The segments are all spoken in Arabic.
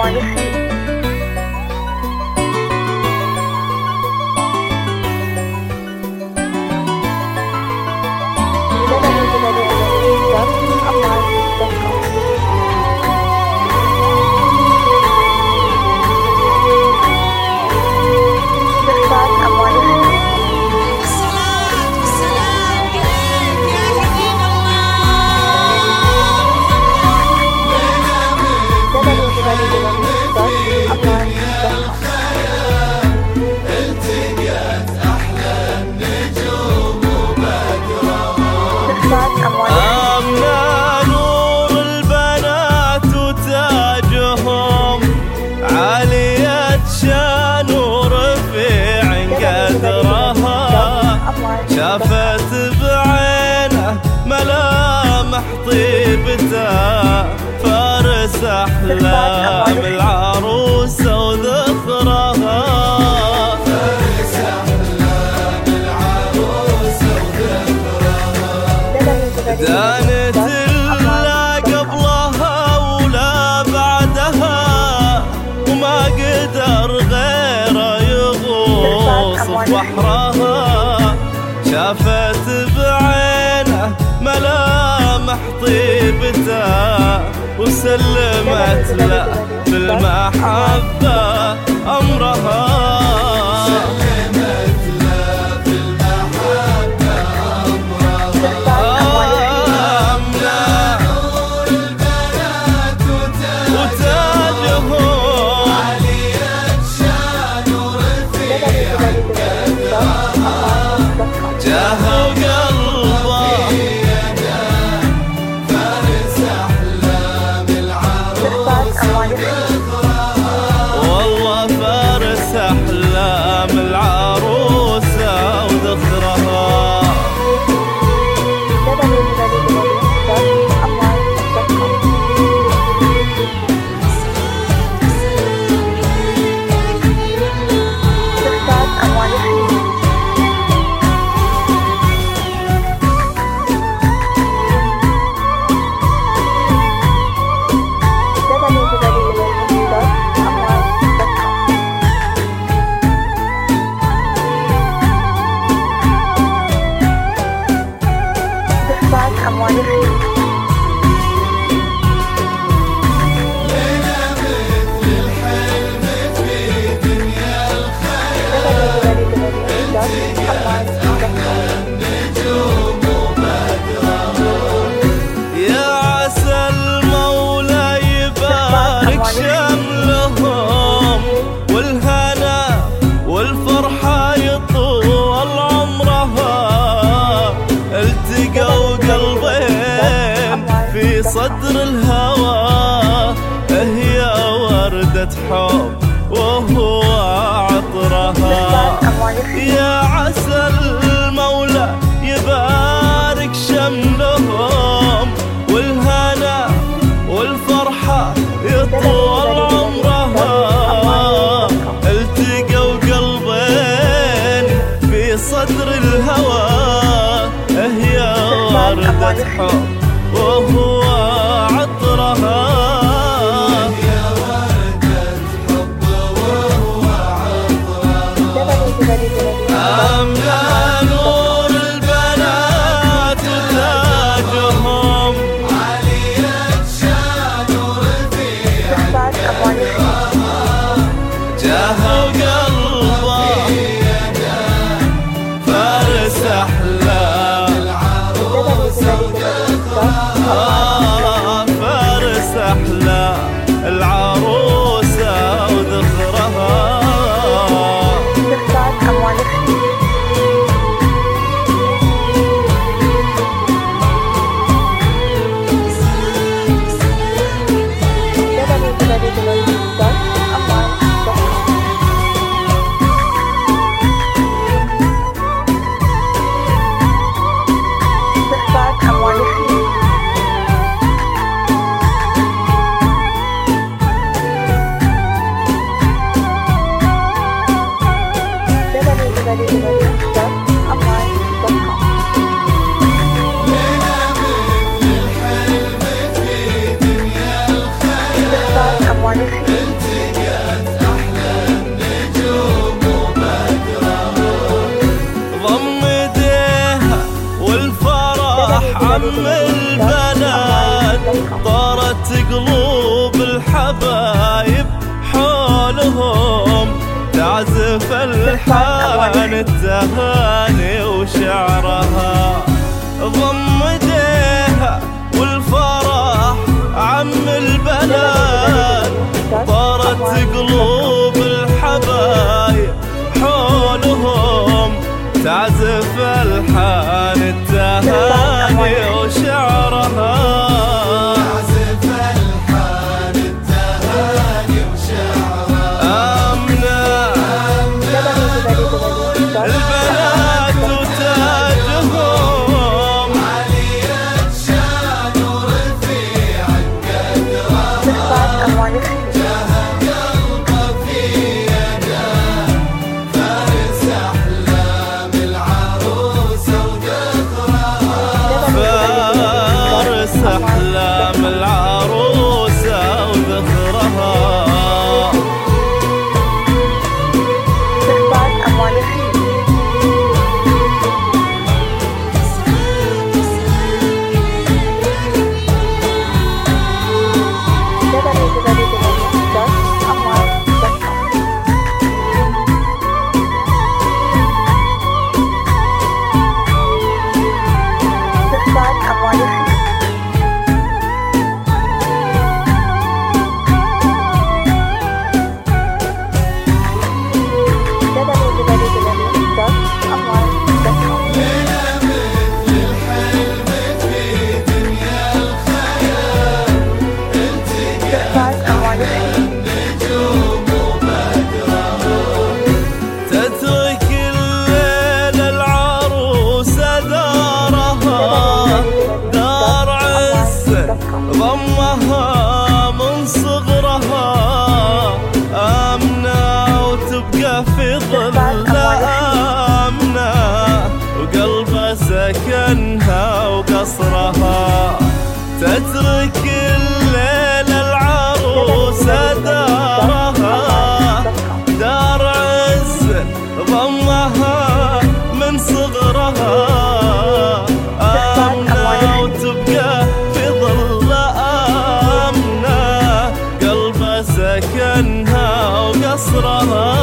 أموال الخير. آمنة نور البنات وتاجهم، عالية شان ورفيع قدرها، شافت بعينه ملامح طيبته، فارس أحلام العروسة وذخرها. دانت لا قبلها ولا بعدها، وما قدر غيره يغوص بحرها، شافت بعينه ملامح طيبته، وسلمت له بالمحبة أمرها. والله فارس أحلام العروسة وذخرها. شملهم والهنا والفرحة يطول عمرها، التقوا قلبين في صدر الهوى، هي وردة حب وهو عطرها. يا عسى المولى يبارك شملهم والهنا والفرحة يطول عمرها، التقوا قلبين في صدر الهوى، هي وردة حب وهو عطرها. آمنة نور البنات وتاجهم، جاه وقلبه فارس أحلام فارس أحلام العروسة وذخرها. أموال الخير. الحان التهاني وشعرها، ضم ايديها والفرح عم البلد، طارت قلوب الحبايب حولهم، تعزف الحان التهاني وشعرها، تعزف الحان التهاني وشعرها. آمنة البنات وتاجهم، عالية شان ورفيع قدرها، جاه قلبه في يده، فارس أحلام العروسة وذكرها، فارس أحلام العروسة وذخرها. تترك الليل العروسة دارها، دار عز ضمها من صغرها، آمنة وتبقى في ظل آمنة، وقلبها سكنها وقصرها، تترك الليل العروسة دارها، دار عز ضمها من صغرها، آمنة وتبقى في ظل آمنة، قلبها سكنها وقصرها،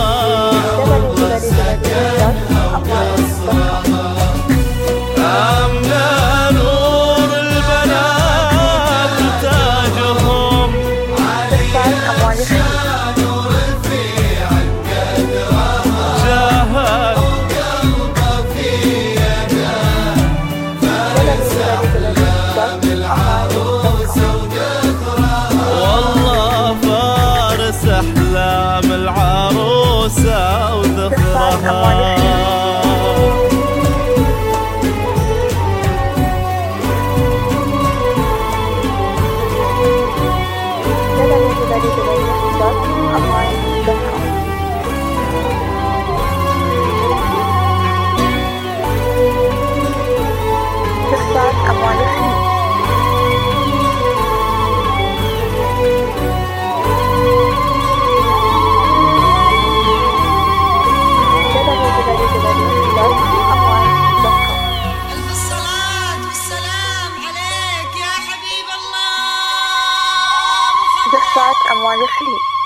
آمنة نور البنات وتاجهم، عالية شان ورفيع قدرها، جاه قلبه في يده، فارس أحلام العروسة وذكرها، والله فارس أحلام العروسة وذخرها. الصلاة والسلام عليك يا حبيب الله. زفات أموال الخليج.